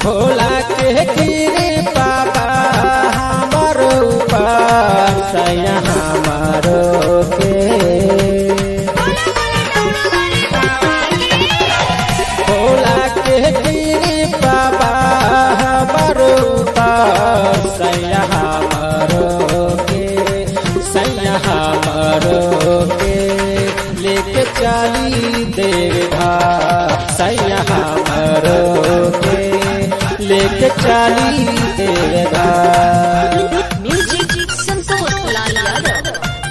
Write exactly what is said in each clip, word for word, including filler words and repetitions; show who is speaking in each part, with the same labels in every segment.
Speaker 1: भोला के कृपा हमारो ऊपर सैया हमारो के भोला के कृपा हमारो ऊपर सैया हमारो के सैया हमारो के लेके चली देवा सैया हमारो के लेके चली देगा।
Speaker 2: म्यूजिक संतोष लाल यादव।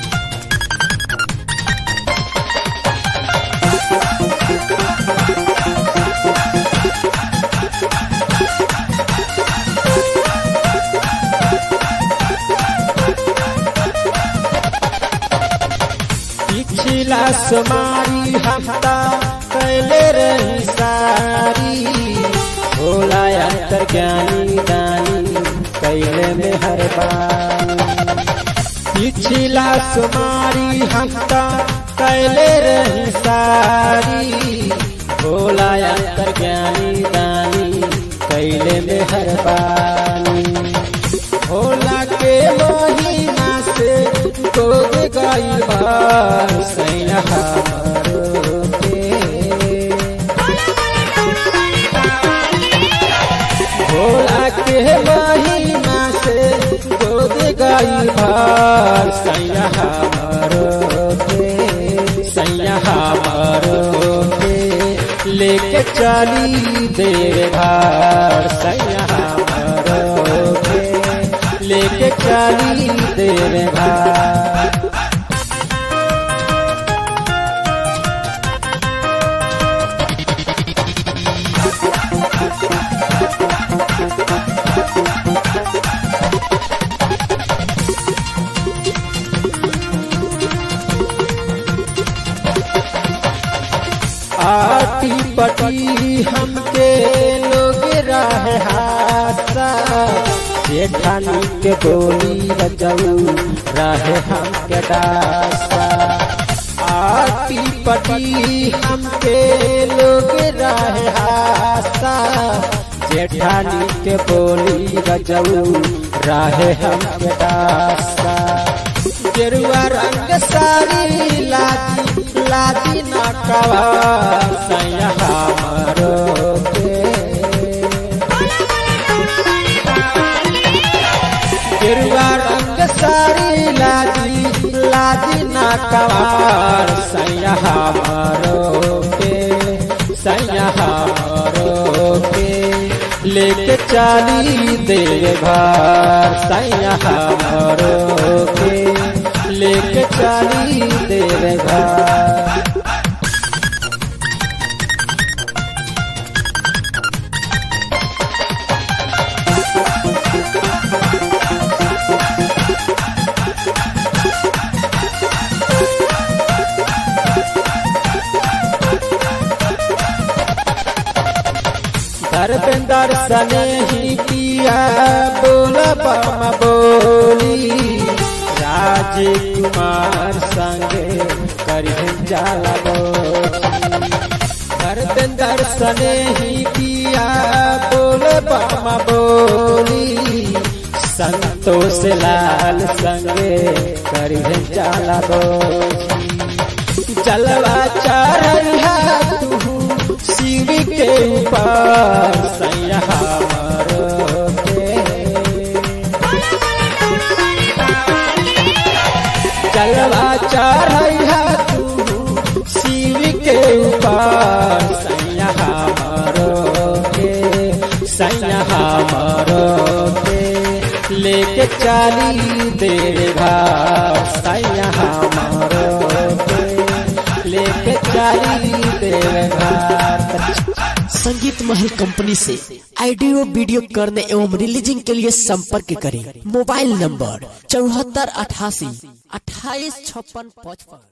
Speaker 1: पिछला समारी हफ्ता कैले रही सारी भोला अंतर ज्ञानी दानी कैले में हर बार। पिछला सुमारी हफ्ता कैले रही सारी भोला अंतर ज्ञानी दानी कैले में हर बानी। भोला के महीना से गोद गई बार सैया हमारो के भोला के महीना से गोद गई बार सैया हमारो के सैया हमारो के लेके चली देवार सैया हमारो के लेके चली देवार। आटी पटी हमके लोग रहे हासा जेठानी के बोली बजाऊ रहे हमके दासा। आटी पटी हमके लोग रहे हासा जेठानी के बोली बजाऊ रहे हमके दासा। गेरुआ रंग सारी लादी लादी नकवा सैया हमारो के गेरुआ रंग सारी लादी लादी नकवा सैया हमारो के सैया हमारो के लेके चली देवार सैया हमारो के लेके चली देवार। धर्मेंद्र सने ही पिया बोल बम बोली राजकुमार संगे करिहन जाला बोली। धर्मेंद्र सने ही पिया बोल बम बोली संतोष लाल संगे करिहन जाला बोली। जलवा चढ़ा तू शिव के ऊपर सैया हमारो के जलवा चढ़ा तू शिव के ऊपर सैया हमारो के सैया हमारो के लेके चली देवार सैया हमारो के लेके चली देवार।
Speaker 3: संगीत महल कंपनी से ऑडियो वीडियो करने एवं रिलीजिंग के लिए संपर्क करें। मोबाइल नंबर चौहत्तर अठासी अट्ठाईस छप्पन पचपन।